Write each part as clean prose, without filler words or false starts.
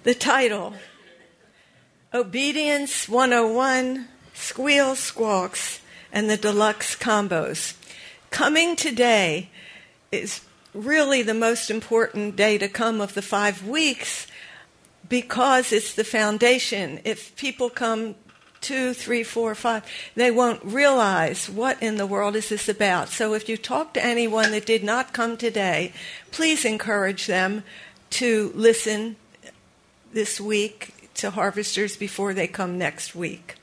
The title, Obedience 101, Squeal Squawks, and the Deluxe Combos. Coming today is really the most important day to come of the 5 weeks because it's the foundation. If people come 2, 3, 4, 5, they won't realize what in the world is this about. So if you talk to anyone that did not come today, please encourage them to listen this week to Harvesters before they come next week.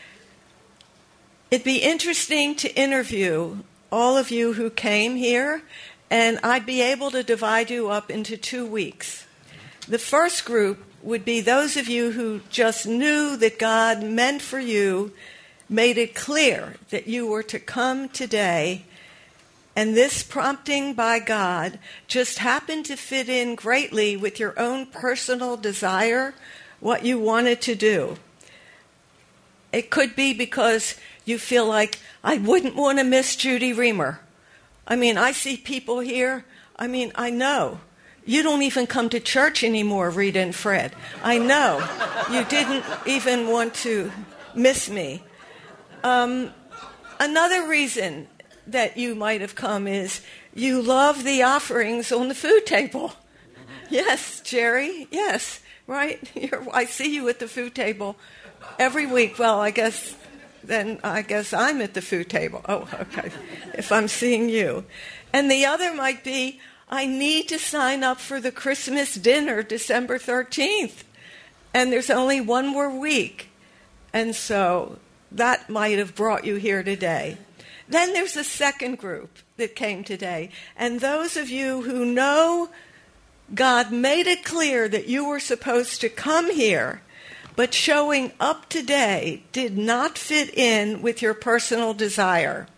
It'd be interesting to interview all of you who came here, and I'd be able to divide you up into 2 weeks. The first group would be those of you who just knew that God meant for you, made it clear that you were to come today, and this prompting by God just happened to fit in greatly with your own personal desire, what you wanted to do. It could be because you feel like, I wouldn't want to miss Judy Reamer. I mean, I see people here, I know. You don't even come to church anymore, Rita and Fred. I know. You didn't even want to miss me. Another reason that you might have come is you love the offerings on the food table. Yes, Jerry, yes, right? I see you at the food table every week. Well, I guess I'm at the food table. Oh, okay, if I'm seeing you. And the other might be, I need to sign up for the Christmas dinner December 13th. And there's only one more week. And so that might have brought you here today. Then there's a second group that came today. And those of you who know God made it clear that you were supposed to come here, but showing up today did not fit in with your personal desire.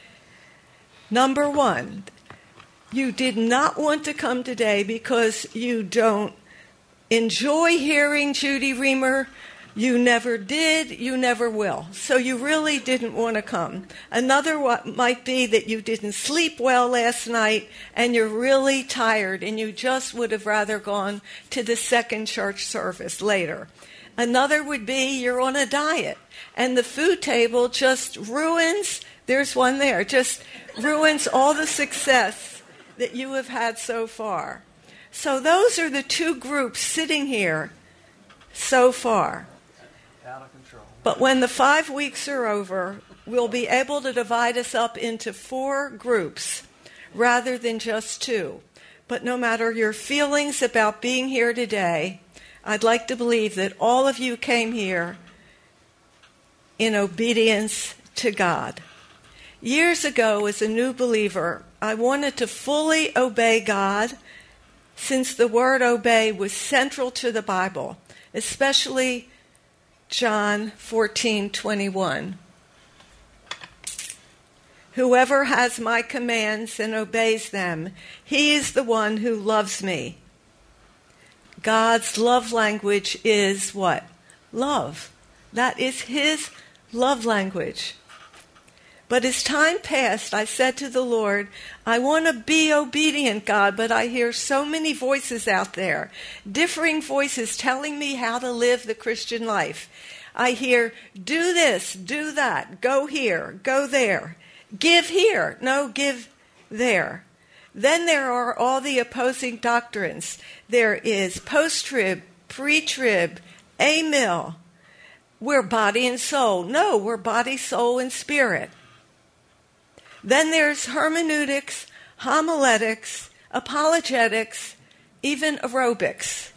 Number one, you did not want to come today because you don't enjoy hearing Judy Reamer. You never did, you never will. So you really didn't want to come. Another might be that you didn't sleep well last night and you're really tired and you just would have rather gone to the second church service later. Another would be you're on a diet and the food table just ruins, there's one there, just ruins all the success that you have had so far. So those are the 2 groups sitting here so far. Out of control. But when the 5 weeks are over, we'll be able to divide us up into 4 groups rather than just 2. But no matter your feelings about being here today, I'd like to believe that all of you came here in obedience to God. Years ago, as a new believer, I wanted to fully obey God since the word obey was central to the Bible, especially John 14:21. Whoever has my commands and obeys them, he is the one who loves me. God's love language is what? Love. That is his love language. But as time passed, I said to the Lord, I want to be obedient, God, but I hear so many voices out there, differing voices telling me how to live the Christian life. I hear, do this, do that, go here, go there, give here, no, give there. Then there are all the opposing doctrines. There is post-trib, pre-trib, amill. We're body and soul. No, we're body, soul, and spirit. Then there's hermeneutics, homiletics, apologetics, even aerobics.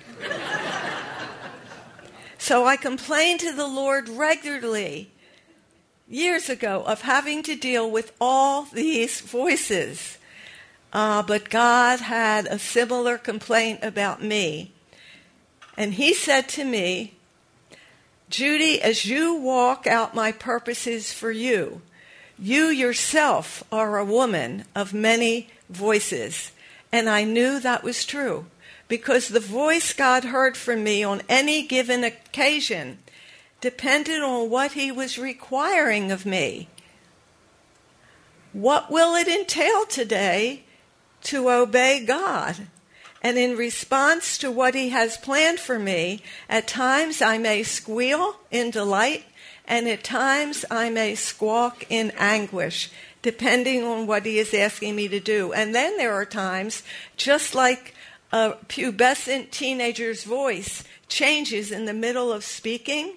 So I complained to the Lord regularly years ago of having to deal with all these voices. But God had a similar complaint about me. And he said to me, Judy, as you walk out my purposes for you, you yourself are a woman of many voices. And I knew that was true because the voice God heard from me on any given occasion depended on what he was requiring of me. What will it entail today to obey God? And in response to what he has planned for me, at times I may squeal in delight, and at times I may squawk in anguish, depending on what he is asking me to do. And then there are times, just like a pubescent teenager's voice changes in the middle of speaking,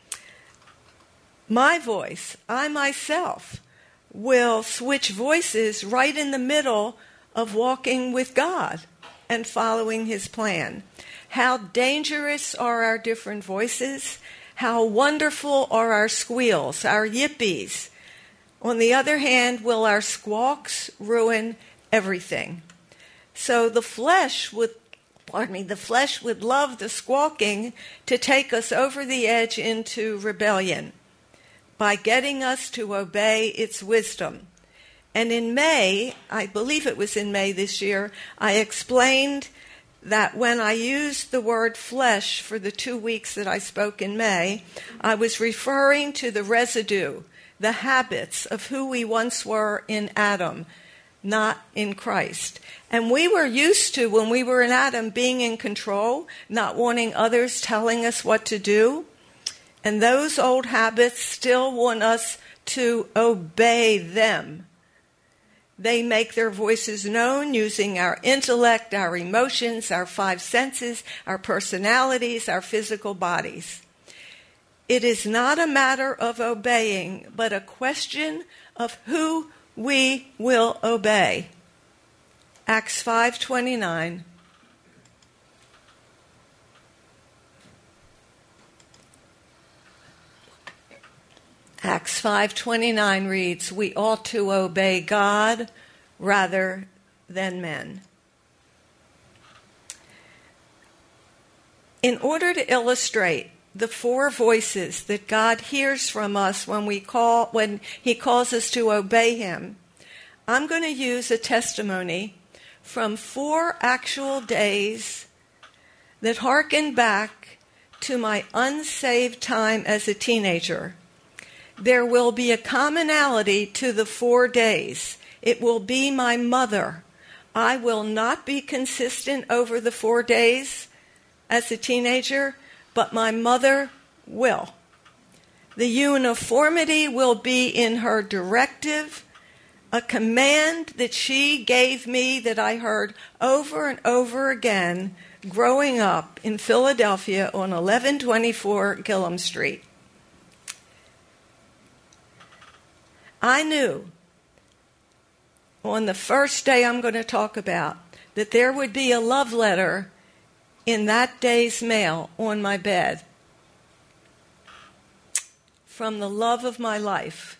my voice, I myself, will switch voices right in the middle of walking with God and following his plan. How dangerous are our different voices? How wonderful are our squeals, our yippies? On the other hand, will our squawks ruin everything? So the flesh would love the squawking to take us over the edge into rebellion by getting us to obey its wisdom. And in May, I believe it was in May this year, I explained that when I used the word flesh for the 2 weeks that I spoke in May, I was referring to the residue, the habits of who we once were in Adam, not in Christ. And we were used to, when we were in Adam, being in control, not wanting others telling us what to do. And those old habits still want us to obey them. They make their voices known using our intellect, our emotions, our 5 senses, our personalities, our physical bodies. It is not a matter of obeying, but a question of who we will obey. Acts 5:29. Acts 5:29 reads, "We ought to obey God rather than men." In order to illustrate the 4 voices that God hears from us when he calls us to obey him, I'm going to use a testimony from 4 actual days that harken back to my unsaved time as a teenager. There will be a commonality to the 4 days. It will be my mother. I will not be consistent over the 4 days as a teenager, but my mother will. The uniformity will be in her directive, a command that she gave me that I heard over and over again growing up in Philadelphia on 1124 Gillum Street. I knew on the first day I'm going to talk about that there would be a love letter in that day's mail on my bed from the love of my life.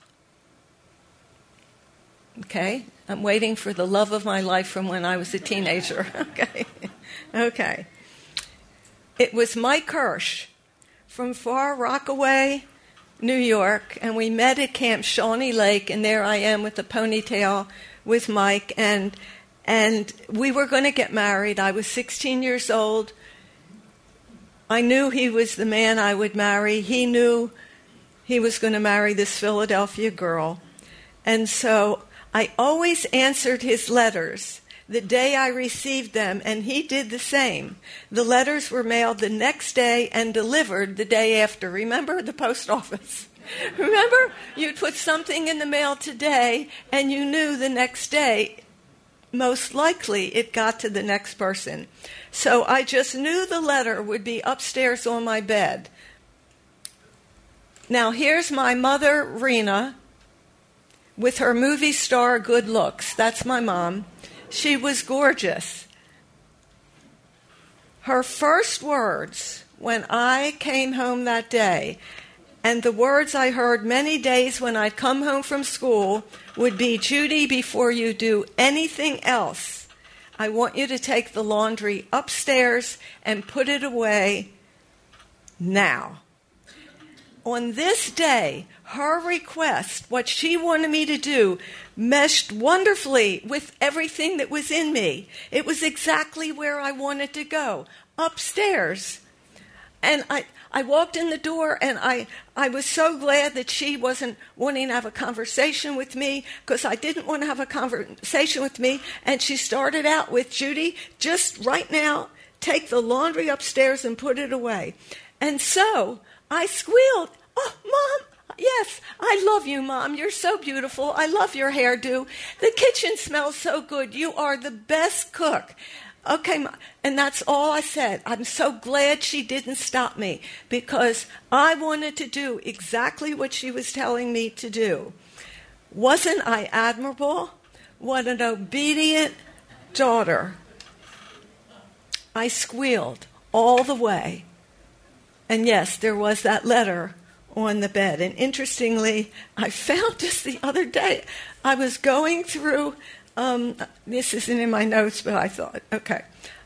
Okay? I'm waiting for the love of my life from when I was a teenager. Okay. It was Mike Hirsch from Far Rockaway, New York, and we met at Camp Shawnee Lake, and there I am with the ponytail with Mike, and we were going to get married. I was 16 years old. I knew he was the man I would marry. He knew he was going to marry this Philadelphia girl. And so I always answered his letters the day I received them, and he did the same. The letters were mailed the next day and delivered the day after. Remember the post office? Remember? You'd put something in the mail today, and you knew the next day, most likely, it got to the next person. So I just knew the letter would be upstairs on my bed. Now, here's my mother, Rena, with her movie star good looks. That's my mom. She was gorgeous. Her first words when I came home that day, and the words I heard many days when I'd come home from school, would be, "Judy, before you do anything else, I want you to take the laundry upstairs and put it away now." On this day, her request, what she wanted me to do, meshed wonderfully with everything that was in me. It was exactly where I wanted to go, upstairs. And I walked in the door, and I was so glad that she wasn't wanting to have a conversation with me, because I didn't want to have a conversation with me. And she started out with, Judy, just right now, take the laundry upstairs and put it away. And so I squealed, oh, Mom, yes, I love you, Mom. You're so beautiful. I love your hairdo. The kitchen smells so good. You are the best cook. Okay, Mom. And that's all I said. I'm so glad she didn't stop me, because I wanted to do exactly what she was telling me to do. Wasn't I admirable? What an obedient daughter. I squealed all the way. And yes, there was that letter on the bed. And interestingly, I found just the other day, I was going through, this isn't in my notes, but I thought, okay.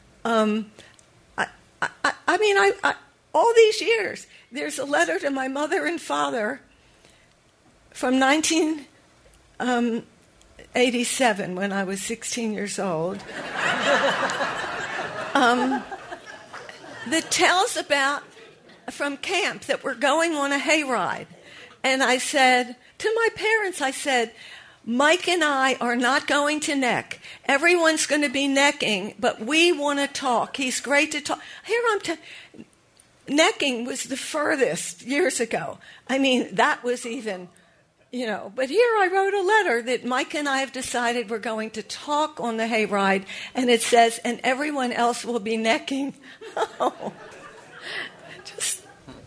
All these years, there's a letter to my mother and father from 1987, when I was 16 years old, that tells about, from camp, that we're going on a hayride. And I said, to my parents, I said, Mike and I are not going to neck. Everyone's going to be necking, but we want to talk. He's great to talk. Necking was the furthest years ago. I mean, that was even, But here I wrote a letter that Mike and I have decided we're going to talk on the hayride, and it says, and everyone else will be necking. Oh, just...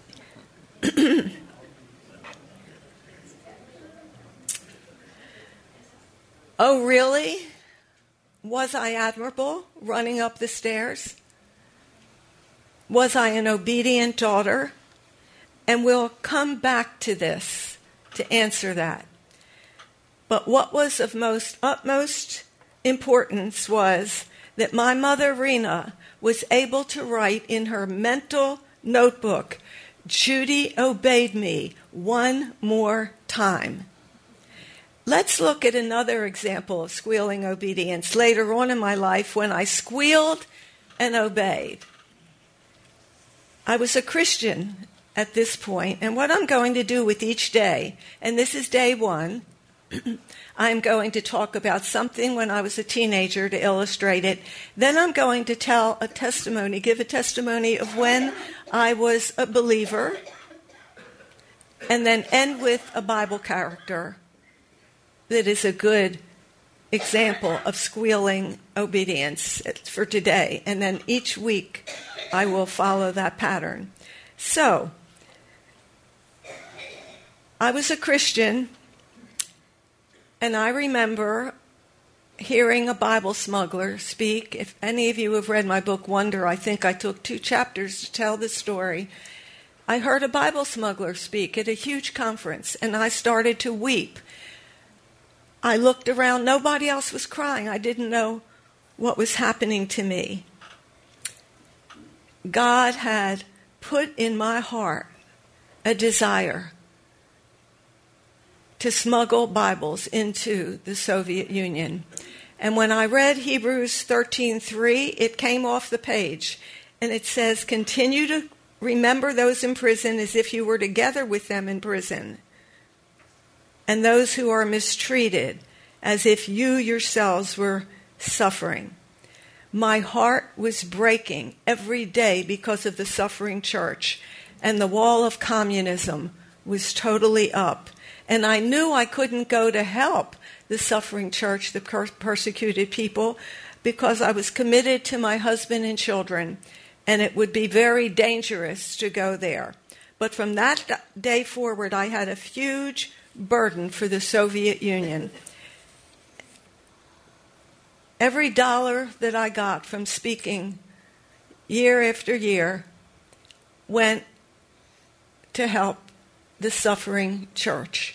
Oh, really? Was I admirable running up the stairs? Was I an obedient daughter? And we'll come back to this to answer that. But what was of utmost importance was that my mother, Rena, was able to write in her mental notebook, Judy obeyed me one more time. Let's look at another example of squealing obedience later on in my life, when I squealed and obeyed. I was a Christian at this point, and what I'm going to do with each day, and this is day one, I'm going to talk about something when I was a teenager to illustrate it. Then I'm going to tell a testimony, give a testimony of when I was a believer, and then end with a Bible character that is a good example of squealing obedience for today. And then each week I will follow that pattern. So, I was a Christian, and I remember hearing a Bible smuggler speak. If any of you have read my book, Wonder, I think I took 2 chapters to tell the story. I heard a Bible smuggler speak at a huge conference, and I started to weep. I looked around. Nobody else was crying. I didn't know what was happening to me. God had put in my heart a desire to smuggle Bibles into the Soviet Union. And when I read Hebrews 13:3, it came off the page. And it says, continue to remember those in prison as if you were together with them in prison, and those who are mistreated, as if you yourselves were suffering. My heart was breaking every day because of the suffering church, and the wall of communism was totally up. And I knew I couldn't go to help the suffering church, the persecuted people, because I was committed to my husband and children, and it would be very dangerous to go there. But from that day forward, I had a huge burden for the Soviet Union. Every dollar that I got from speaking year after year went to help the suffering church.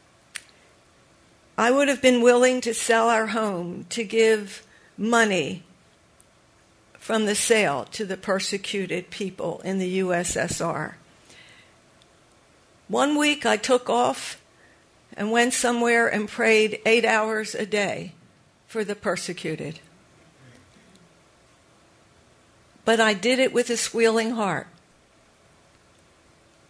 I would have been willing to sell our home to give money from the sale to the persecuted people in the USSR. One week I took off and went somewhere and prayed 8 hours a day for the persecuted. But I did it with a squealing heart.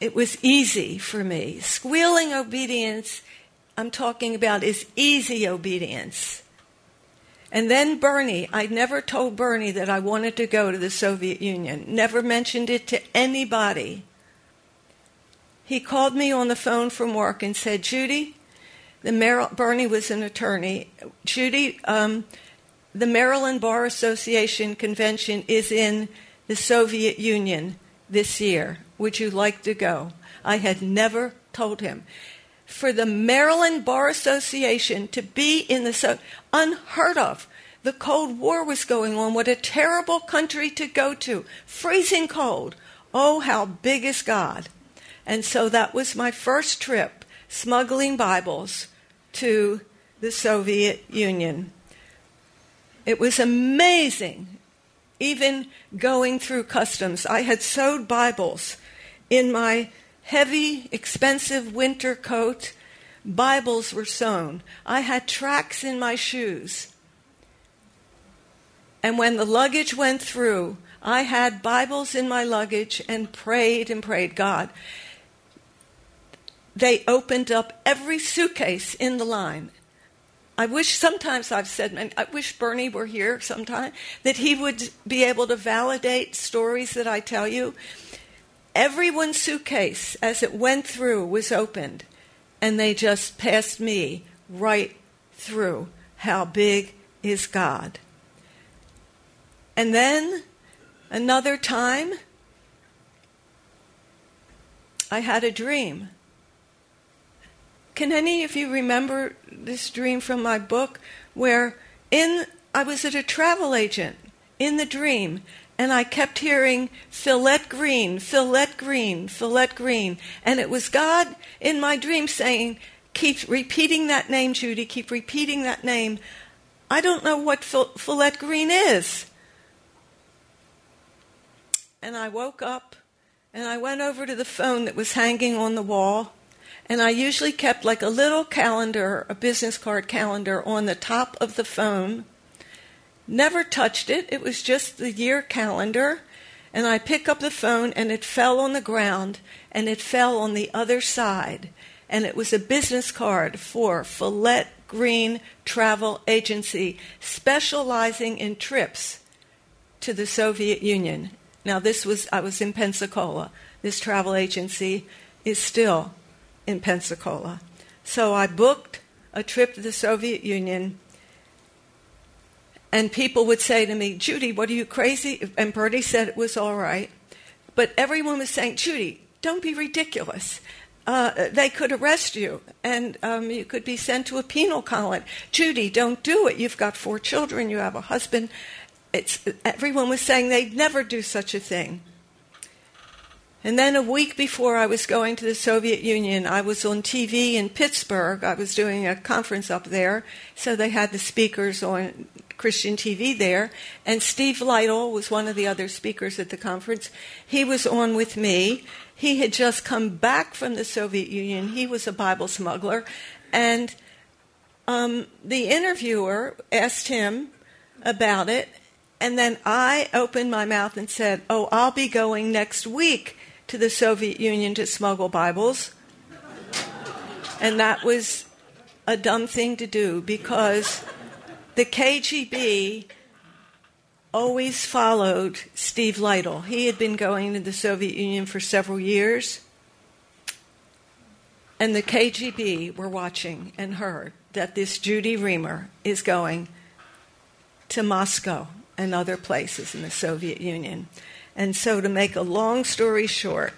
it was easy for me. Squealing obedience, I'm talking about, is easy obedience. And then Bernie, I never told Bernie that I wanted to go to the Soviet Union. Never mentioned it to anybody. He called me on the phone from work and said, Judy, Bernie was an attorney. Judy, the Maryland Bar Association convention is in the Soviet Union this year. Would you like to go? I had never told him. For the Maryland Bar Association to be in the unheard of. The Cold War was going on. What a terrible country to go to. Freezing cold. Oh, how big is God? And so that was my first trip, smuggling Bibles to the Soviet Union. It was amazing, even going through customs. I had sewed Bibles in my heavy, expensive winter coat. Bibles were sewn. I had tracks in my shoes. And when the luggage went through, I had Bibles in my luggage and prayed, God. They opened up every suitcase in the line. I wish, sometimes I've said, and I wish Bernie were here sometime, that he would be able to validate stories that I tell you. Everyone's suitcase, as it went through, was opened, and they just passed me right through. How big is God? And then, another time, I had a dream. Can any of you remember this dream from my book where I was at a travel agent in the dream, and I kept hearing Philette Green, Philette Green, Philette Green. And it was God in my dream saying, keep repeating that name, Judy, keep repeating that name. I don't know what Philette Green is. And I woke up, and I went over to the phone that was hanging on the wall. And I usually kept like a little calendar, a business card calendar, on the top of the phone. Never touched it. It was just the year calendar. And I pick up the phone, and it fell on the ground, and it fell on the other side. And it was a business card for Philette Green Travel Agency, specializing in trips to the Soviet Union. Now, I was in Pensacola. This travel agency is still in Pensacola. So I booked a trip to the Soviet Union, and people would say to me, Judy, what, are you crazy? And Bertie said it was all right. But everyone was saying, Judy, don't be ridiculous. They could arrest you, and you could be sent to a penal colony. Judy, don't do it. You've got 4 children. You have a husband. Everyone was saying they'd never do such a thing. And then a week before I was going to the Soviet Union, I was on TV in Pittsburgh. I was doing a conference up there, so they had the speakers on Christian TV there. And Steve Lytle was one of the other speakers at the conference. He was on with me. He had just come back from the Soviet Union. He was a Bible smuggler. And the interviewer asked him about it. And then I opened my mouth and said, I'll be going next week to the Soviet Union to smuggle Bibles. And that was a dumb thing to do, because the KGB always followed Steve Lytle. He had been going to the Soviet Union for several years, and the KGB were watching and heard that this Judy Reamer is going to Moscow and other places in the Soviet Union. And so, to make a long story short,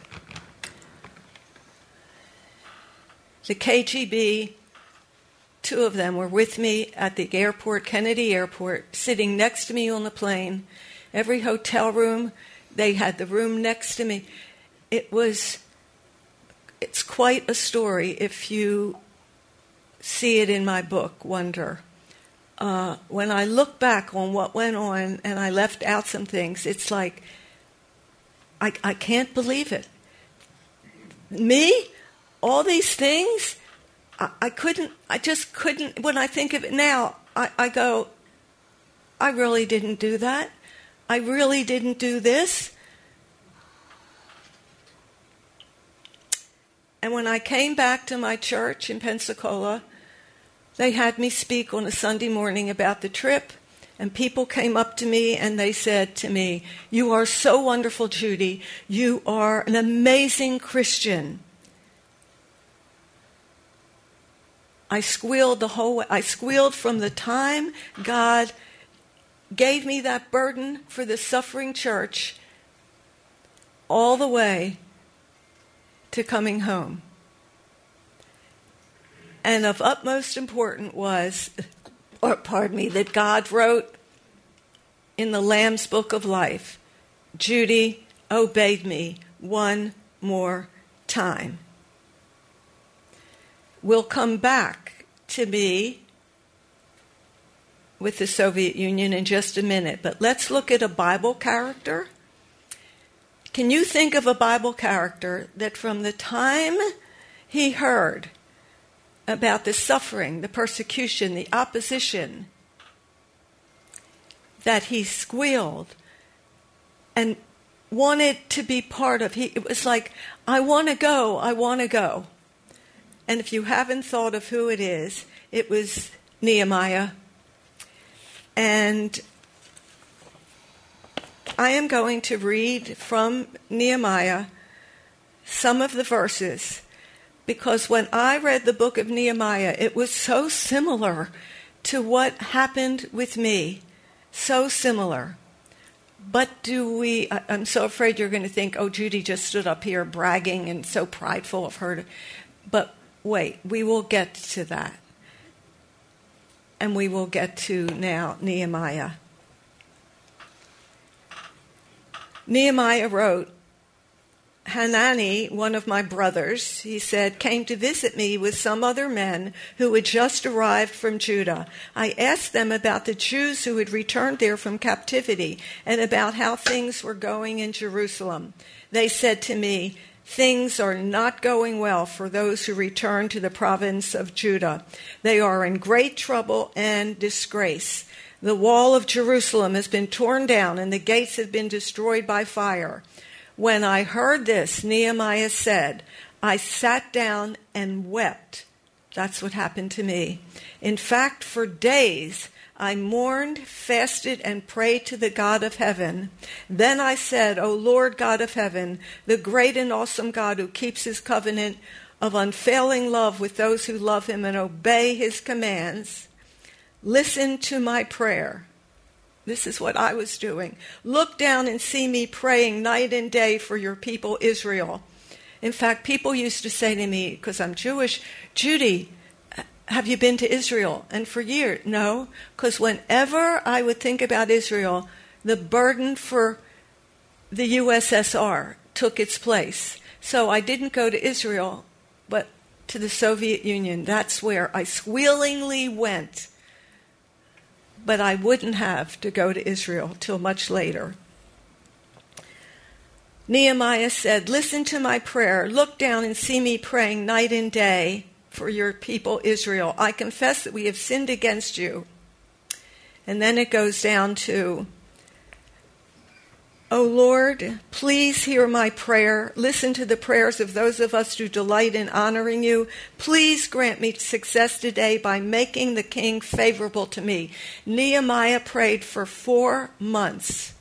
the KGB, 2 of them were with me at the airport, Kennedy Airport, sitting next to me on the plane. Every hotel room, they had the room next to me. It's quite a story if you see it in my book, Wonder. When I look back on what went on, and I left out some things, it's like, I can't believe it. Me? All these things? I just couldn't. When I think of it now, I go, I really didn't do that. I really didn't do this. And when I came back to my church in Pensacola, they had me speak on a Sunday morning about the trip. And people came up to me and they said to me, "You are so wonderful, Judy. You are an amazing Christian." I squealed the whole way. I squealed from the time God gave me that burden for the suffering church all the way to coming home. And of utmost importance was, that God wrote in the Lamb's Book of Life, "Judy obeyed me one more time." We'll come back to me with the Soviet Union in just a minute, but let's look at a Bible character. Can you think of a Bible character that from the time he heard about the suffering, the persecution, the opposition, that he squealed and wanted to be part of? It was like, I want to go, I want to go. And if you haven't thought of who it was Nehemiah. And I am going to read from Nehemiah some of the verses, because when I read the book of Nehemiah, it was so similar to what happened with me. So similar. But I'm so afraid you're going to think, oh, Judy just stood up here bragging and so prideful of her. But wait, we will get to that. And we will get to now Nehemiah. Nehemiah wrote, "Hanani, one of my brothers," he said, "came to visit me with some other men who had just arrived from Judah. I asked them about the Jews who had returned there from captivity and about how things were going in Jerusalem. They said to me, 'Things are not going well for those who return to the province of Judah. They are in great trouble and disgrace. The wall of Jerusalem has been torn down and the gates have been destroyed by fire.' When I heard this," Nehemiah said, "I sat down and wept." That's what happened to me. "In fact, for days I mourned, fasted, and prayed to the God of heaven. Then I said, 'O Lord God of heaven, the great and awesome God who keeps his covenant of unfailing love with those who love him and obey his commands, listen to my prayer.'" This is what I was doing. "Look down and see me praying night and day for your people Israel." In fact, people used to say to me, because I'm Jewish, "Judy, have you been to Israel?" And for years, no, because whenever I would think about Israel, the burden for the USSR took its place. So I didn't go to Israel, but to the Soviet Union. That's where I squealingly went. But I wouldn't have to go to Israel till much later. Nehemiah said, "Listen to my prayer. Look down and see me praying night and day for your people Israel. I confess that we have sinned against you." And then it goes down to, "O Lord, please hear my prayer. Listen to the prayers of those of us who delight in honoring you. Please grant me success today by making the king favorable to me." Nehemiah prayed for 4 months.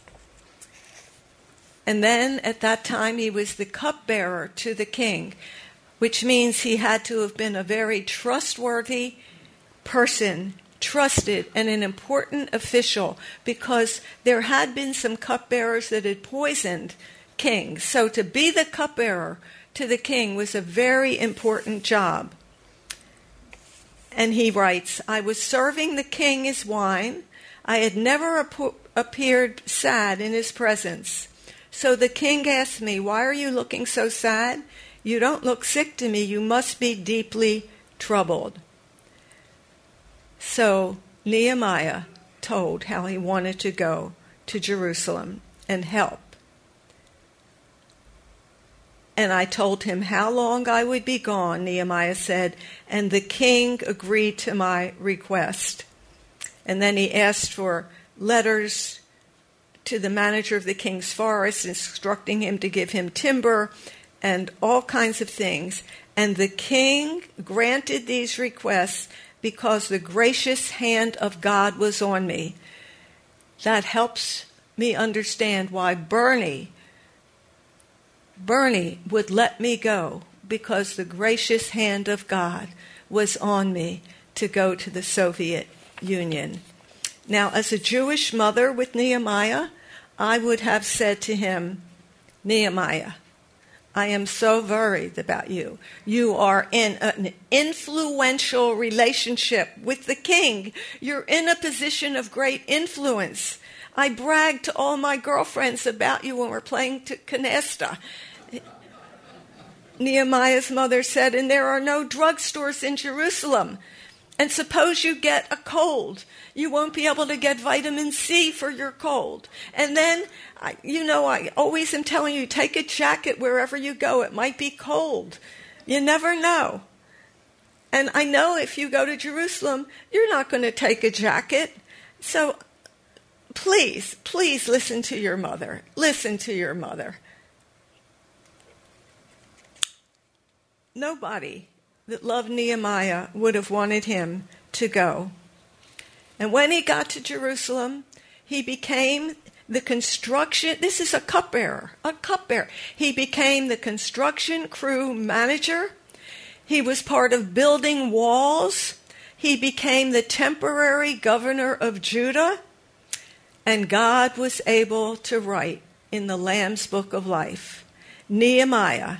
And then at that time he was the cupbearer to the king, which means he had to have been a very trustworthy person, trusted, and an important official, because there had been some cupbearers that had poisoned kings. So to be the cupbearer to the king was a very important job. And he writes, "I was serving the king his wine. I had never appeared sad in his presence. So the king asked me, 'Why are you looking so sad? You don't look sick to me. You must be deeply troubled.'" So Nehemiah told how he wanted to go to Jerusalem and help. "And I told him how long I would be gone," Nehemiah said, "and the king agreed to my request." And then he asked for letters to the manager of the king's forest, instructing him to give him timber and all kinds of things. And the king granted these requests because the gracious hand of God was on me. That helps me understand why Bernie would let me go, because the gracious hand of God was on me to go to the Soviet Union. Now, as a Jewish mother with Nehemiah, I would have said to him, Nehemiah, I am so worried about you. You are in an influential relationship with the king. You're in a position of great influence. I bragged to all my girlfriends about you when we're playing to canasta. Nehemiah's mother said, and there are no drugstores in Jerusalem. And suppose you get a cold. You won't be able to get vitamin C for your cold. And then, I always am telling you, take a jacket wherever you go. It might be cold. You never know. And I know if you go to Jerusalem, you're not going to take a jacket. So please listen to your mother. Listen to your mother. Nobody that loved Nehemiah would have wanted him to go. And when he got to Jerusalem, he became the construction, this is a cupbearer. He became the construction crew manager. He was part of building walls. He became the temporary governor of Judah. And God was able to write in the Lamb's Book of Life, Nehemiah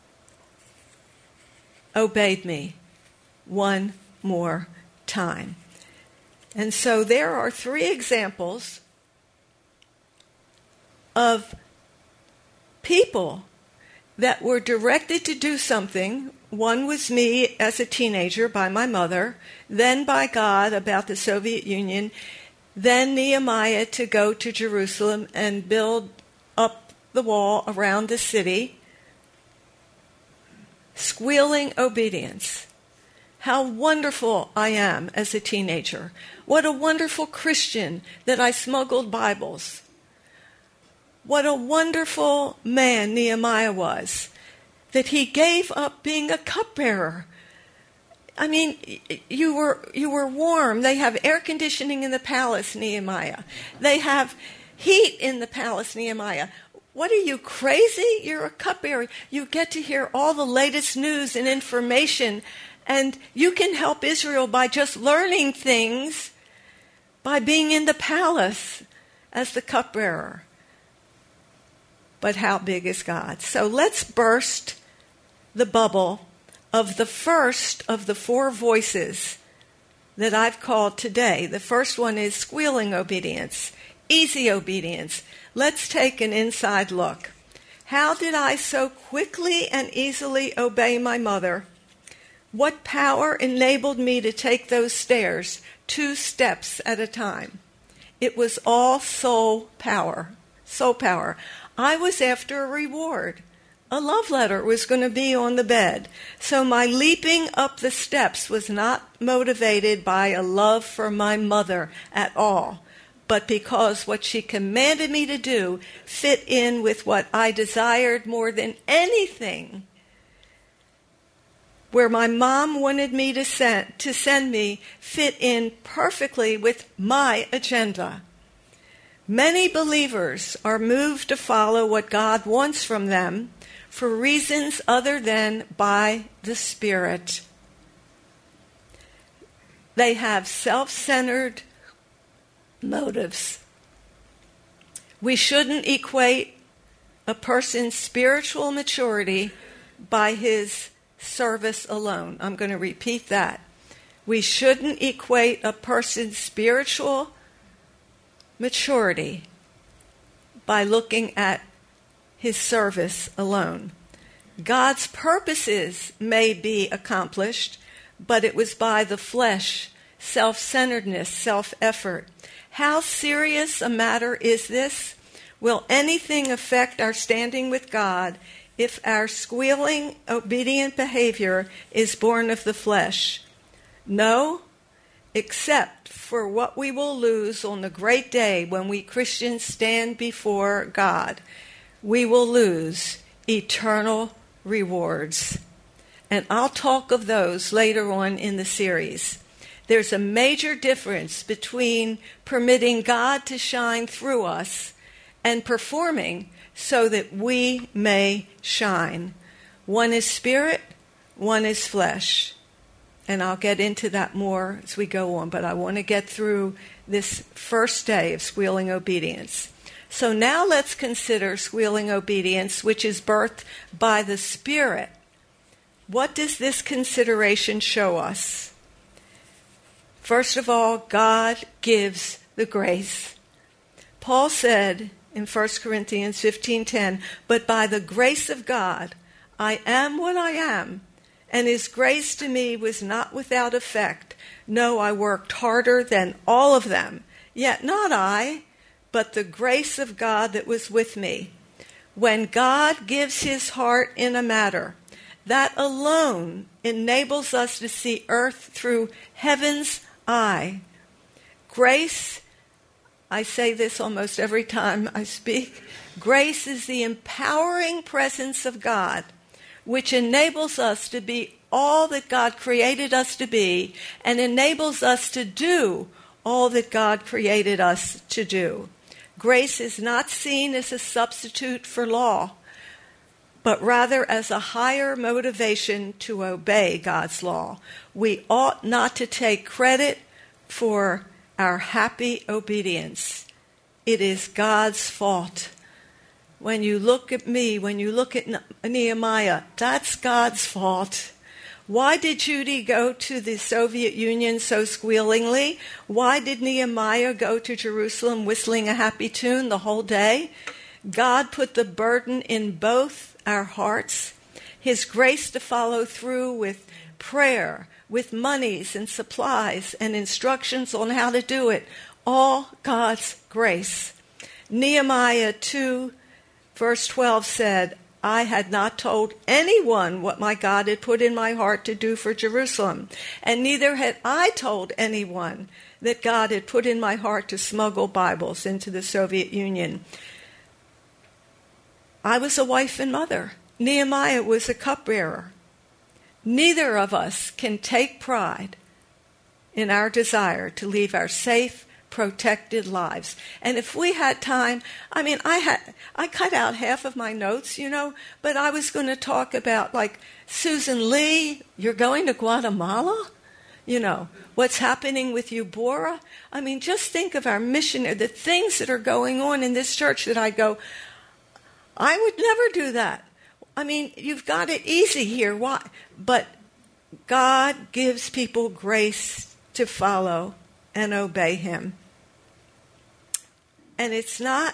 obeyed me one more time. And so there are 3 examples of people that were directed to do something. One was me as a teenager by my mother, then by God about the Soviet Union, then Nehemiah to go to Jerusalem and build up the wall around the city. Squealing obedience. How wonderful I am as a teenager. What a wonderful Christian that I smuggled Bibles. What a wonderful man Nehemiah was, that he gave up being a cupbearer. I mean, you were warm. They have air conditioning in the palace, Nehemiah. They have heat in the palace, Nehemiah. What are you, crazy? You're a cupbearer. You get to hear all the latest news and information, and you can help Israel by just learning things by being in the palace as the cupbearer. But how big is God? So let's burst the bubble of the first of the 4 voices that I've called today. The first one is squealing obedience, easy obedience. Let's take an inside look. How did I so quickly and easily obey my mother? What power enabled me to take those stairs 2 steps at a time? It was all soul power. Soul power. I was after a reward. A love letter was going to be on the bed. So my leaping up the steps was not motivated by a love for my mother at all, but because what she commanded me to do fit in with what I desired more than anything. Where my mom wanted me to send me fit in perfectly with my agenda. Many believers are moved to follow what God wants from them for reasons other than by the Spirit. They have self-centered motives. We shouldn't equate a person's spiritual maturity by his service alone. I'm going to repeat that. We shouldn't equate a person's spiritual maturity by looking at his service alone. God's purposes may be accomplished, but it was by the flesh, self-centeredness, self-effort. How serious a matter is this? Will anything affect our standing with God if our squealing, obedient behavior is born of the flesh? No, except for what we will lose on the great day when we Christians stand before God. We will lose eternal rewards. And I'll talk of those later on in the series. There's a major difference between permitting God to shine through us and performing so that we may shine. One is spirit, one is flesh. And I'll get into that more as we go on, but I want to get through this first day of squealing obedience. So now let's consider squealing obedience, which is birthed by the Spirit. What does this consideration show us? First of all, God gives the grace. Paul said in 1 Corinthians 15:10, "But by the grace of God, I am what I am, and his grace to me was not without effect. No, I worked harder than all of them, yet not I, but the grace of God that was with me." When God gives his heart in a matter, that alone enables us to see earth through heaven's eye. Grace, I say this almost every time I speak, grace is the empowering presence of God, which enables us to be all that God created us to be and enables us to do all that God created us to do. Grace is not seen as a substitute for law, but rather as a higher motivation to obey God's law. We ought not to take credit for our happy obedience. It is God's fault. When you look at me, when you look at Nehemiah, that's God's fault. Why did Judy go to the Soviet Union so squealingly? Why did Nehemiah go to Jerusalem whistling a happy tune the whole day? God put the burden in both our hearts, his grace to follow through with prayer, with monies and supplies and instructions on how to do it. All God's grace. Nehemiah 2 Verse 12 said, "I had not told anyone what my God had put in my heart to do for Jerusalem, and neither had I told anyone that God had put in my heart to smuggle Bibles into the Soviet Union." I was a wife and mother. Nehemiah was a cupbearer. Neither of us can take pride in our desire to leave our safe, protected lives. And if we had time, I cut out half of my notes, but I was going to talk about, like, Susan Lee, you're going to Guatemala? What's happening with you, Bora? Just think of our missionary, the things that are going on in this church that I go, I would never do that. You've got it easy here. Why? But God gives people grace to follow and obey him. And it's not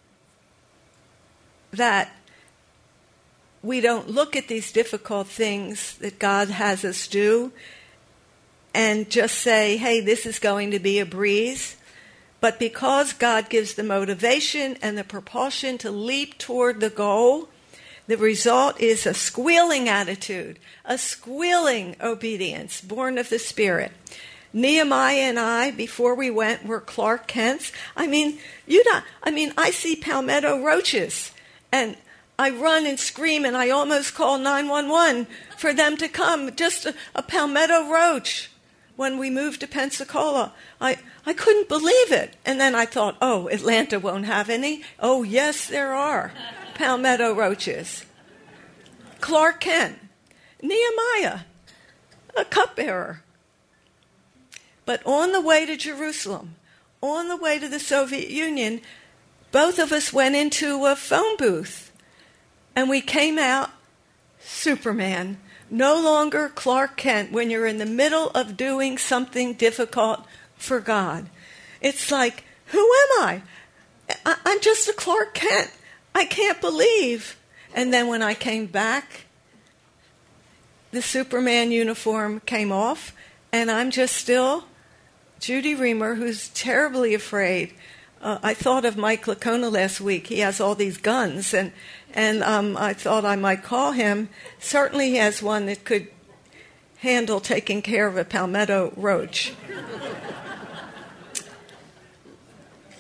that we don't look at these difficult things that God has us do and just say, hey, this is going to be a breeze. But because God gives the motivation and the propulsion to leap toward the goal, the result is a squealing attitude, a squealing obedience born of the Spirit. Nehemiah and I, before we went, were Clark Kents. I see palmetto roaches, and I run and scream, and I almost call 911 for them to come. Just a palmetto roach. When we moved to Pensacola, I couldn't believe it. And then I thought, oh, Atlanta won't have any. Oh, yes, there are palmetto roaches. Clark Kent, Nehemiah, a cupbearer. But on the way to Jerusalem, on the way to the Soviet Union, both of us went into a phone booth. And we came out Superman. No longer Clark Kent when you're in the middle of doing something difficult for God. It's like, who am I? I'm just a Clark Kent. I can't believe. And then when I came back, the Superman uniform came off, and I'm just still Judy Reamer, who's terribly afraid. I thought of Mike Lacona last week. He has all these guns, and I thought I might call him. Certainly he has one that could handle taking care of a palmetto roach.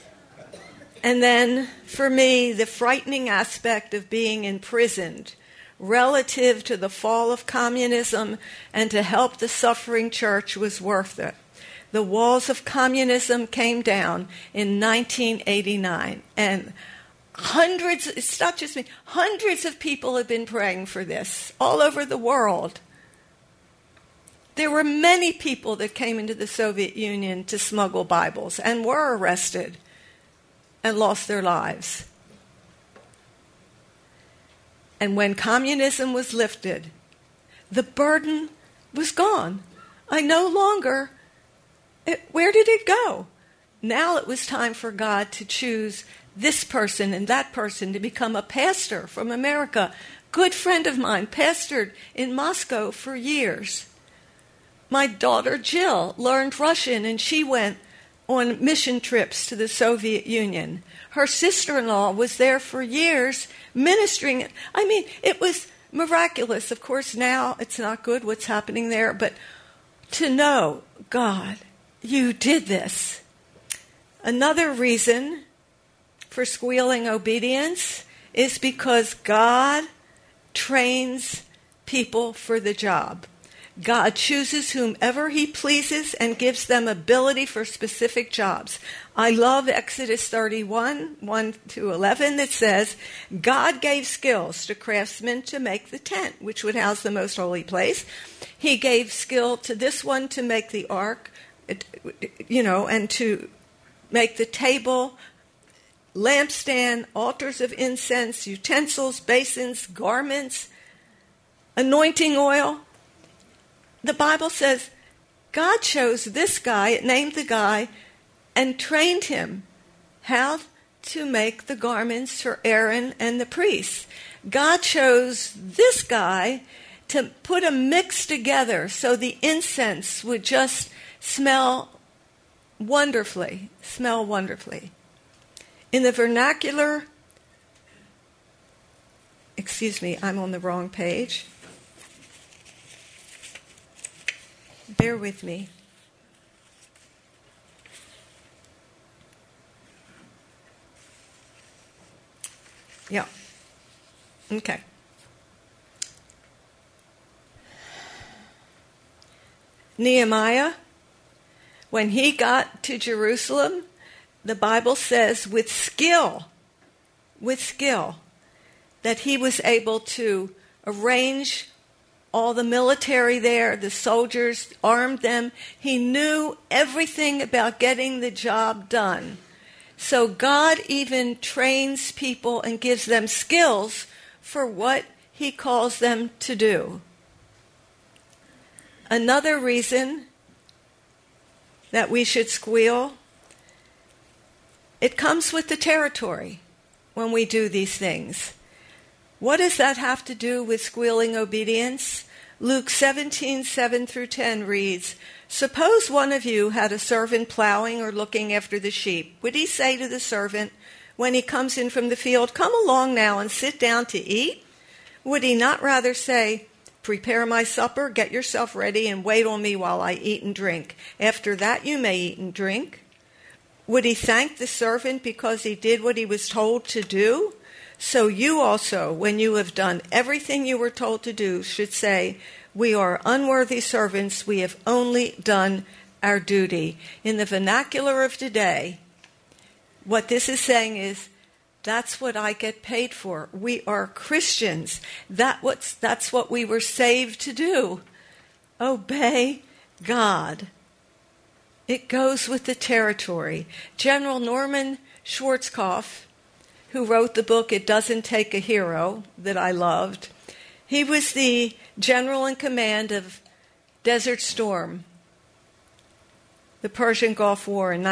And then, for me, the frightening aspect of being imprisoned relative to the fall of communism and to help the suffering church was worth it. The walls of communism came down in 1989, and hundreds, it's not just me, hundreds of people have been praying for this all over the world. There were many people that came into the Soviet Union to smuggle Bibles and were arrested and lost their lives. And when communism was lifted, the burden was gone. Where did it go? Now it was time for God to choose this person and that person to become a pastor from America. Good friend of mine pastored in Moscow for years. My daughter Jill learned Russian and she went on mission trips to the Soviet Union. Her sister-in-law was there for years ministering. I mean, it was miraculous. Of course, now it's not good what's happening there, but to know, God, you did this. Another reason for squealing obedience is because God trains people for the job. God chooses whomever he pleases and gives them ability for specific jobs. I love Exodus 31, 1-11, that says, God gave skills to craftsmen to make the tent, which would house the most holy place. He gave skill to this one to make the ark, and to make the table, lampstand, altars of incense, utensils, basins, garments, anointing oil. The Bible says God chose this guy, it named the guy, and trained him how to make the garments for Aaron and the priests. God chose this guy to put a mix together so the incense would just smell wonderfully. In the vernacular, I'm on the wrong page. Bear with me. Yeah. Okay. Nehemiah, when he got to Jerusalem, the Bible says with skill, that he was able to arrange all the military there, the soldiers, armed them. He knew everything about getting the job done. So God even trains people and gives them skills for what he calls them to do. Another reason that we should squeal, it comes with the territory when we do these things. What does that have to do with squealing obedience? Luke 17, 7-10 reads, Suppose one of you had a servant plowing or looking after the sheep. Would he say to the servant, when he comes in from the field, Come along now and sit down to eat? Would he not rather say, Prepare my supper, get yourself ready, and wait on me while I eat and drink. After that you may eat and drink. Would he thank the servant because he did what he was told to do? So you also, when you have done everything you were told to do, should say, We are unworthy servants, we have only done our duty. In the vernacular of today, what this is saying is, that's what I get paid for. We are Christians. That's what we were saved to do. Obey God. It goes with the territory. General Norman Schwarzkopf, who wrote the book It Doesn't Take a Hero, that I loved, he was the general in command of Desert Storm, the Persian Gulf War in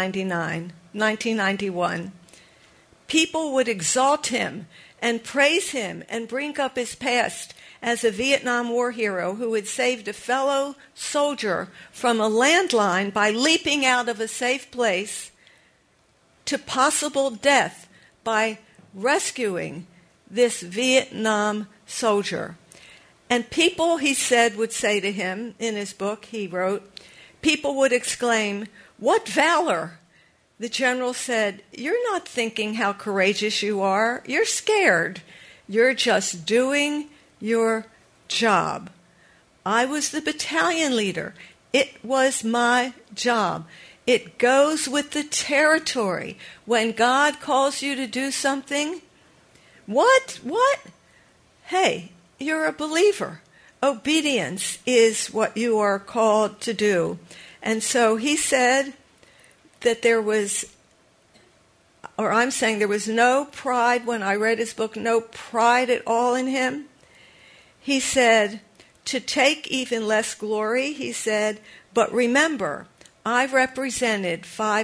1991. People would exalt him and praise him and bring up his past as a Vietnam War hero who had saved a fellow soldier from a landmine by leaping out of a safe place to possible death by rescuing this Vietnam soldier. And people, he said, would say to him, in his book he wrote, people would exclaim, What valor! The general said, You're not thinking how courageous you are. You're scared. You're just doing your job. I was the battalion leader. It was my job. It goes with the territory. When God calls you to do something, what? Hey, you're a believer. Obedience is what you are called to do. And so he said that there was, or I'm saying there was no pride when I read his book, no pride at all in him. He said, to take even less glory, he said, but remember, I represented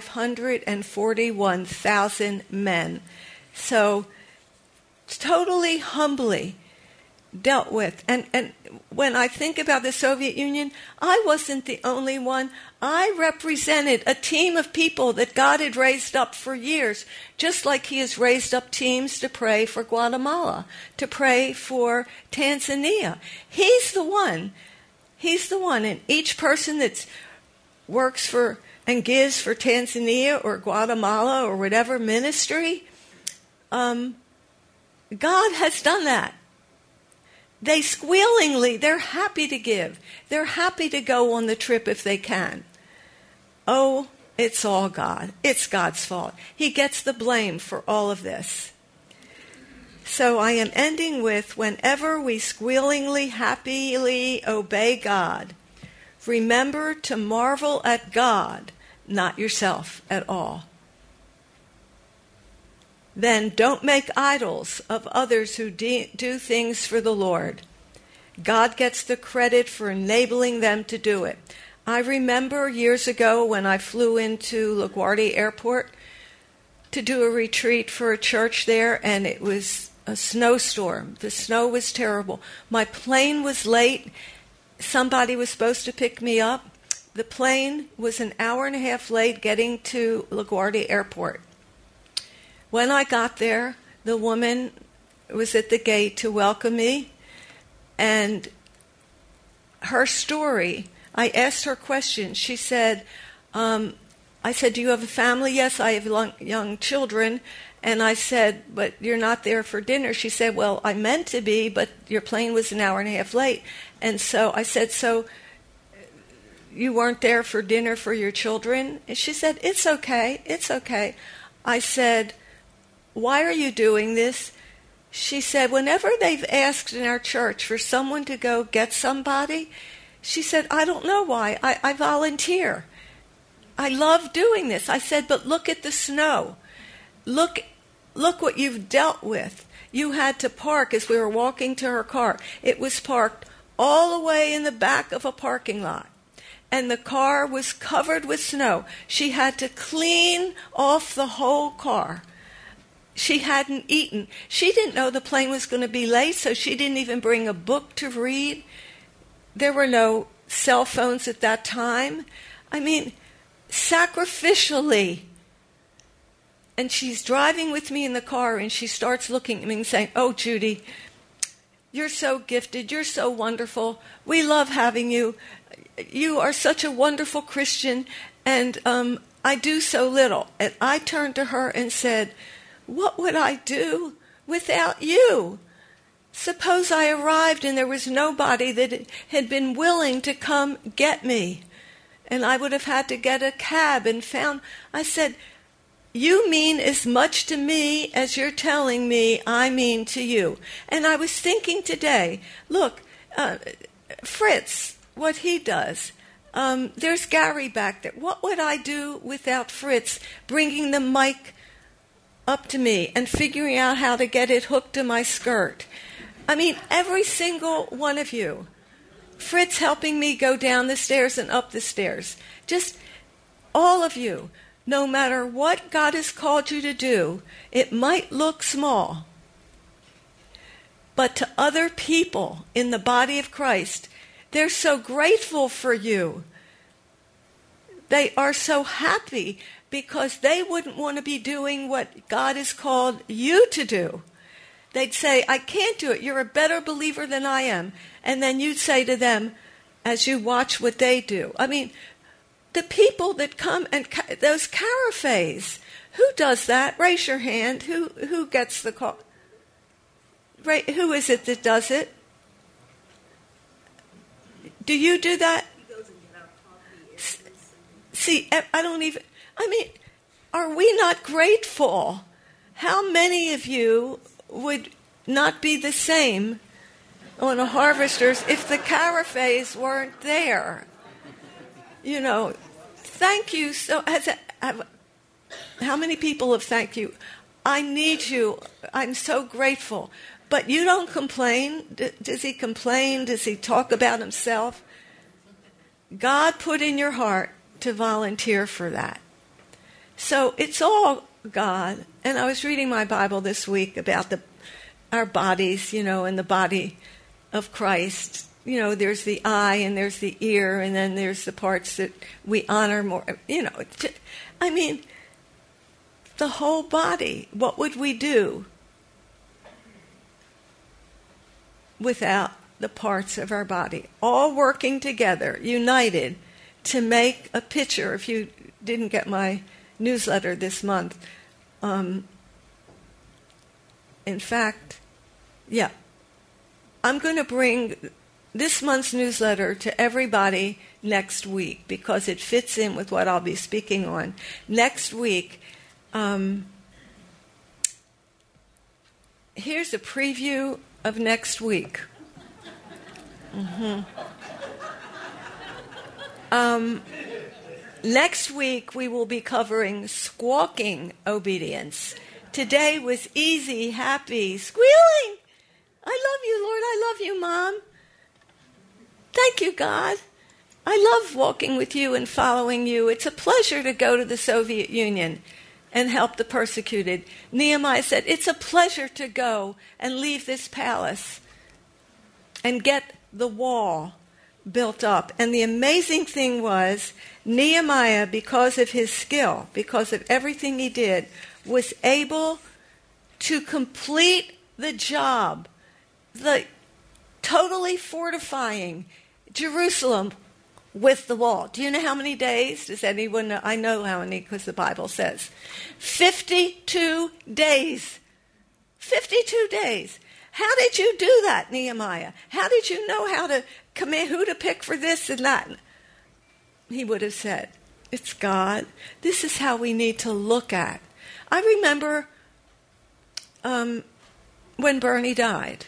541,000 men. So totally humbly dealt with. And when I think about the Soviet Union, I wasn't the only one. I represented a team of people that God had raised up for years, just like he has raised up teams to pray for Guatemala, to pray for Tanzania. He's the one. He's the one. And each person that works for and gives for Tanzania or Guatemala or whatever ministry, God has done that. They squealingly, they're happy to give. They're happy to go on the trip if they can. Oh, it's all God. It's God's fault. He gets the blame for all of this. So I am ending with, whenever we squealingly, happily obey God, remember to marvel at God, not yourself at all. Then don't make idols of others who do things for the Lord. God gets the credit for enabling them to do it. I remember years ago when I flew into LaGuardia Airport to do a retreat for a church there, and it was a snowstorm. The snow was terrible. My plane was late. Somebody was supposed to pick me up. The plane was an hour and a half late getting to LaGuardia Airport. When I got there, the woman was at the gate to welcome me, and her story, I asked her questions. She said, I said, do you have a family? Yes, I have young children. And I said, but you're not there for dinner. She said, well, I meant to be, but your plane was an hour and a half late. And so I said, so you weren't there for dinner for your children? And she said, it's okay, it's okay. I said, why are you doing this? She said, whenever they've asked in our church for someone to go get somebody, she said, I don't know why. I volunteer. I love doing this. I said, but look at the snow. Look what you've dealt with. You had to park as we were walking to her car. It was parked all the way in the back of a parking lot. And the car was covered with snow. She had to clean off the whole car. She hadn't eaten. She didn't know the plane was going to be late, so she didn't even bring a book to read. There were no cell phones at that time. I mean, sacrificially. And she's driving with me in the car, and she starts looking at me and saying, oh, Judy, you're so gifted. You're so wonderful. We love having you. You are such a wonderful Christian, and I do so little. And I turned to her and said, what would I do without you? Suppose I arrived and there was nobody that had been willing to come get me, and I would have had to get a cab and found. I said, you mean as much to me as you're telling me I mean to you. And I was thinking today, look, Fritz, what he does. There's Gary back there. What would I do without Fritz bringing the mic up to me and figuring out how to get it hooked to my skirt? I mean, every single one of you. Fritz helping me go down the stairs and up the stairs. Just all of you. No matter what God has called you to do, it might look small. But to other people in the body of Christ, they're so grateful for you. They are so happy because they wouldn't want to be doing what God has called you to do. They'd say, I can't do it. You're a better believer than I am. And then you'd say to them, as you watch what they do. I mean, the people that come and those carafes, who does that? Raise your hand. Who gets the call? Right? Who is it that does it? Do you do that? See, are we not grateful? How many of you would not be the same on a harvester's if the carafes weren't there? You know, thank you. How many people have thanked you? I need you. I'm so grateful. But you don't complain. Does he complain? Does he talk about himself? God put in your heart to volunteer for that. So it's all God. And I was reading my Bible this week about our bodies, and the body of Christ. There's the eye and there's the ear, and then there's the parts that we honor more. The whole body. What would we do without the parts of our body? All working together, united, to make a picture. If you didn't get my newsletter this month, in fact, I'm going to bring this month's newsletter to everybody next week because it fits in with what I'll be speaking on. Next week, here's a preview of next week. Next week, we will be covering squawking obedience. Today was easy, happy, squealing. I love you, Lord. I love you, Mom. Thank you, God. I love walking with you and following you. It's a pleasure to go to the Soviet Union and help the persecuted. Nehemiah said, it's a pleasure to go and leave this palace and get the wall built up. And the amazing thing was, Nehemiah, because of his skill, because of everything he did, was able to complete the job, the totally fortifying Jerusalem with the wall. Do you know how many days? Does anyone know? I know how many because the Bible says. 52 days. 52 days. How did you do that, Nehemiah? How did you know how to command, who to pick for this and that? He would have said, it's God. This is how we need to look at. I remember when Bernie died.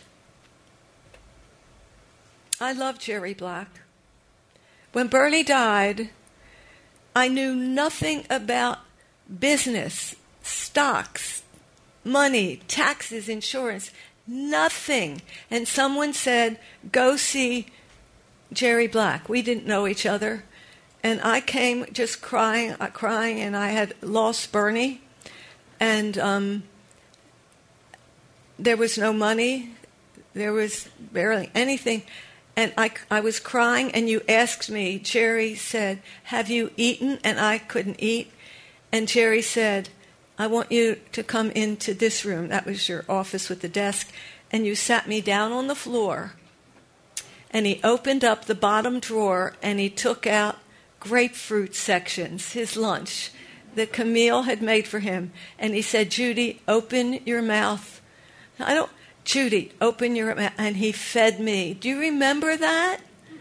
I love Jerry Black. When Bernie died, I knew nothing about business, stocks, money, taxes, insurance, nothing. And someone said, go see Jerry Black. We didn't know each other. And I came just crying, and I had lost Bernie. And there was no money. There was barely anything. And I was crying, and you asked me, Jerry said, have you eaten? And I couldn't eat. And Jerry said, I want you to come into this room. That was your office with the desk. And you sat me down on the floor. And he opened up the bottom drawer, and he took out grapefruit sections, his lunch, that Camille had made for him. And he said, Judy, open your mouth. Judy, open your mouth. And he fed me. Do you remember that?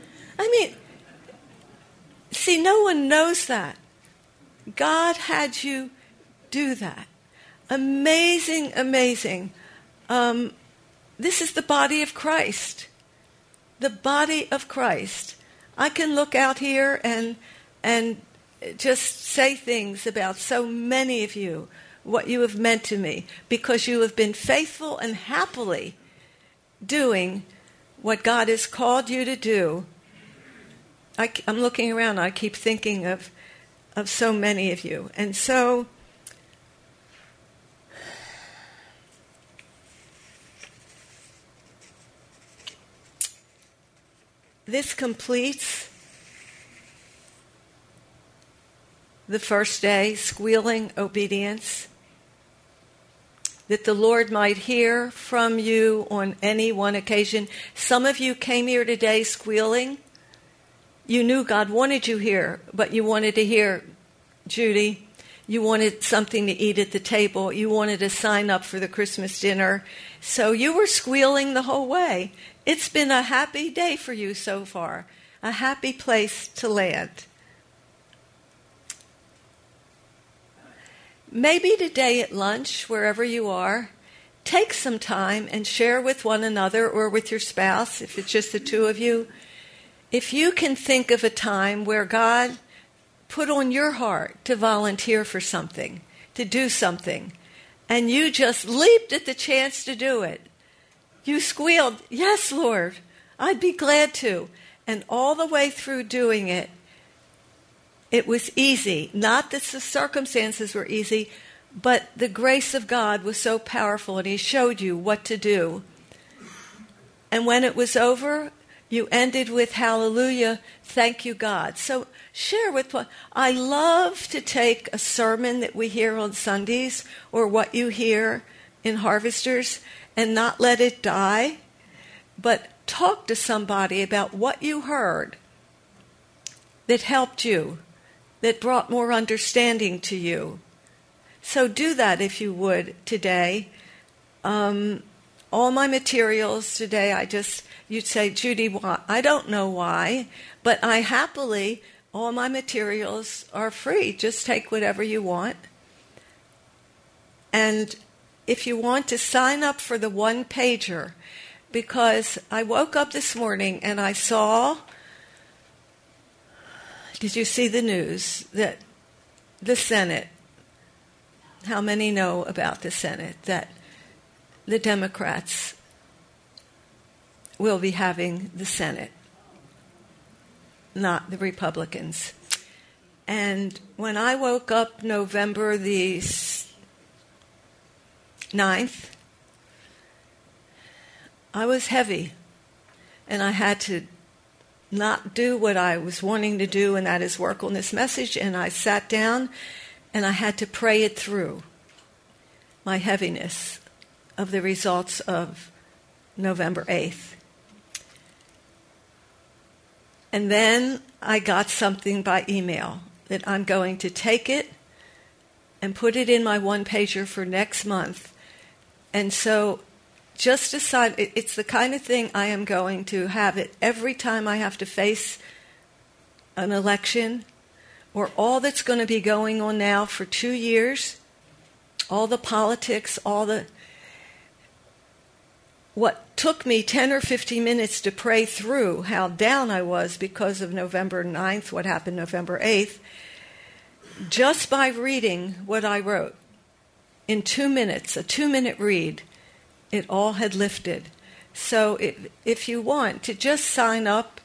See, no one knows that. God had you do that. Amazing, amazing. This is the body of Christ. The body of Christ. I can look out here and just say things about so many of you, what you have meant to me, because you have been faithful and happily doing what God has called you to do. I'm looking around, I keep thinking of so many of you. And so this completes the first day, squealing obedience, that the Lord might hear from you on any one occasion. Some of you came here today squealing. You knew God wanted you here, but you wanted to hear, Judy, You wanted something to eat at the table. You wanted to sign up for the Christmas dinner. So you were squealing the whole way. It's been a happy day for you so far, a happy place to land. Maybe today at lunch, wherever you are, take some time and share with one another or with your spouse, if it's just the two of you, if you can think of a time where God put on your heart to volunteer for something, to do something, and you just leaped at the chance to do it. You squealed, "Yes, Lord, I'd be glad to." And all the way through doing it, it was easy. Not that the circumstances were easy, but the grace of God was so powerful, and He showed you what to do. And when it was over, you ended with "Hallelujah, thank you, God." So share with what I love to take a sermon that we hear on Sundays or what you hear in Harvesters and not let it die, but talk to somebody about what you heard that helped you, that brought more understanding to you. So do that if you would today. All my materials today, you'd say, "Judy, why?" I don't know why, but I happily, all my materials are free. Just take whatever you want. And if you want to sign up for the one-pager, because I woke up this morning and I saw, did you see the news that the Senate, how many know about the Senate, that the Democrats will be having the Senate, not the Republicans. And when I woke up November the 9th, I was heavy, and I had to not do what I was wanting to do, and that is work on this message, and I sat down, and I had to pray it through, my heaviness of the results of November 8th. And then I got something by email that I'm going to take it and put it in my one-pager for next month. And so just decide, it's the kind of thing I am going to have it every time I have to face an election or all that's going to be going on now for 2 years, all the politics, what took me 10 or 15 minutes to pray through how down I was because of November 9th, what happened November 8th, just by reading what I wrote in 2 minutes, a 2-minute read, it all had lifted. So if you want to just sign up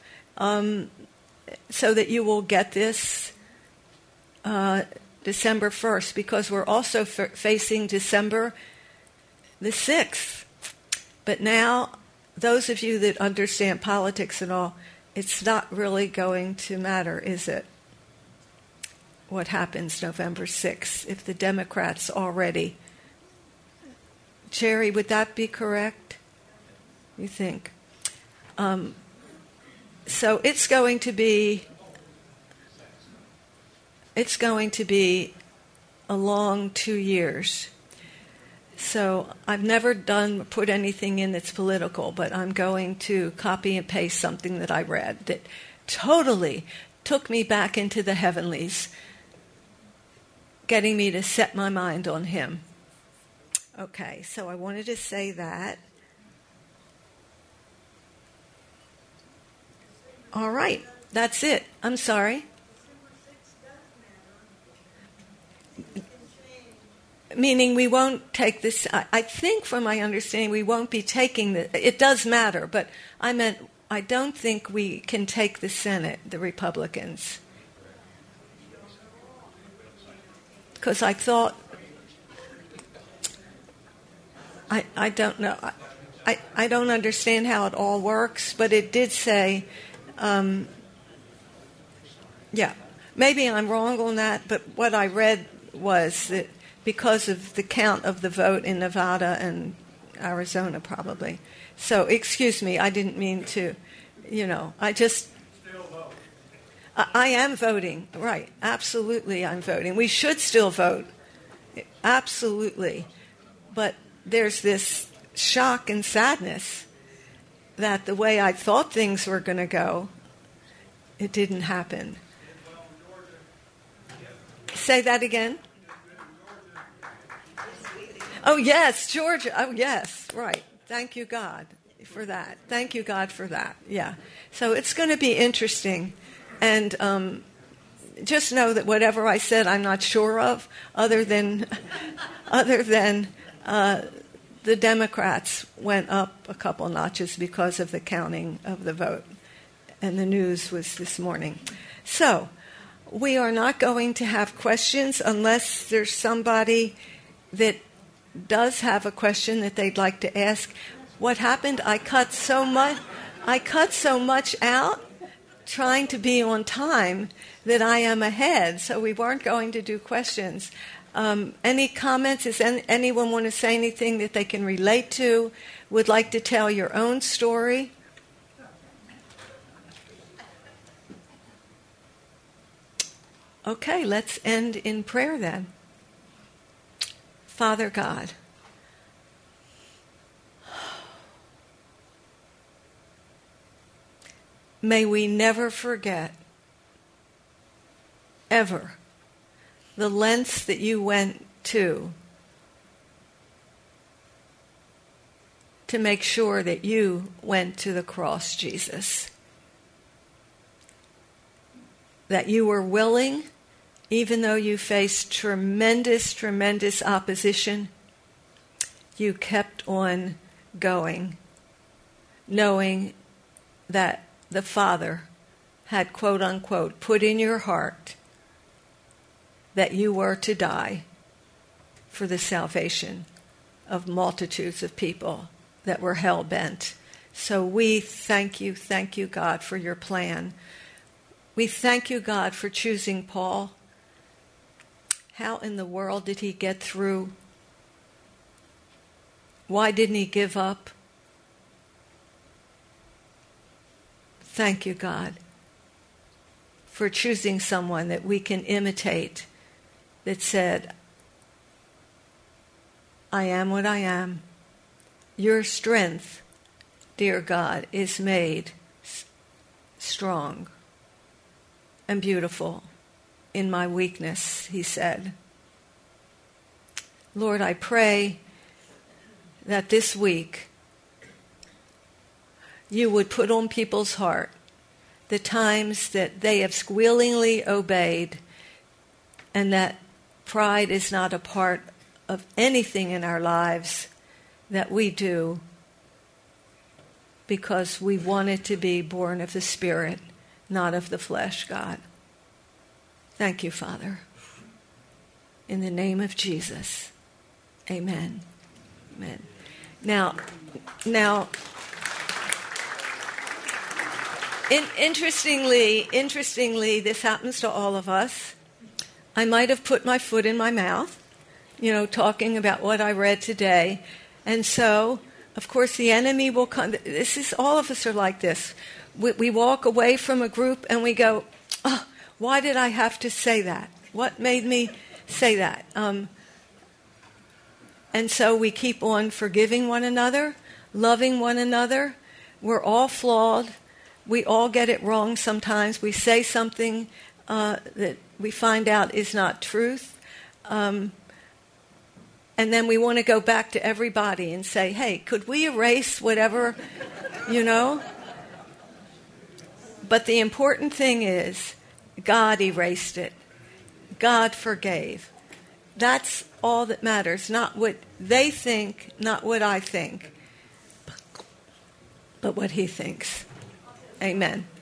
so that you will get this December 1st, because we're also facing December the 6th. But now, those of you that understand politics and all, it's not really going to matter, is it? What happens November 6th if the Democrats already... Jerry, would that be correct? You think? So it's going to be a long 2 years. So I've never put anything in that's political, but I'm going to copy and paste something that I read that totally took me back into the heavenlies, getting me to set my mind on Him. Okay, so I wanted to say that. All right, that's it. I'm sorry. Meaning we won't take this, I think from my understanding we won't be taking it does matter, but I meant I don't think we can take the Senate, the Republicans. Because I thought, I don't know, I don't understand how it all works, but it did say, maybe I'm wrong on that, but what I read was that because of the count of the vote in Nevada and Arizona, probably. So, excuse me, I didn't mean to, I just... I am voting. Right. Absolutely, I'm voting. We should still vote. Absolutely. But there's this shock and sadness that the way I thought things were going to go, it didn't happen. Say that again. Oh, yes, Georgia. Oh, yes, right. Thank you, God, for that. Thank you, God, for that. Yeah. So it's going to be interesting. And just know that whatever I said, I'm not sure of, other than the Democrats went up a couple notches because of the counting of the vote. And the news was this morning. So we are not going to have questions unless there's somebody that does have a question that they'd like to ask. What happened? I cut so much out trying to be on time that I am ahead. So we weren't going to do questions. Any comments? Does anyone want to say anything that they can relate to? Would like to tell your own story? Okay, let's end in prayer then. Father God, may we never forget, ever, the lengths that you went to make sure that you went to the cross, Jesus. That you were willing, even though you faced tremendous, tremendous opposition, you kept on going, knowing that the Father had, quote unquote, put in your heart that you were to die for the salvation of multitudes of people that were hell-bent. So we thank you, God, for your plan. We thank you, God, for choosing Paul. How in the world did he get through? Why didn't he give up? Thank you, God, for choosing someone that we can imitate, that said, I am what I am. Your strength, dear God, is made strong and beautiful in my weakness, he said. Lord, I pray that this week you would put on people's heart the times that they have squealingly obeyed, and that pride is not a part of anything in our lives that we do because we wanted to be born of the Spirit, not of the flesh, God. Thank you, Father. In the name of Jesus, amen. Amen. Now, interestingly, this happens to all of us. I might have put my foot in my mouth, talking about what I read today. And so, of course, the enemy will come. All of us are like this. We walk away from a group and we go, oh, why did I have to say that? What made me say that? And so we keep on forgiving one another, loving one another. We're all flawed. We all get it wrong sometimes. We say something that we find out is not truth. And then we want to go back to everybody and say, hey, could we erase whatever, But the important thing is God erased it. God forgave. That's all that matters. Not what they think, not what I think, but what he thinks. Amen.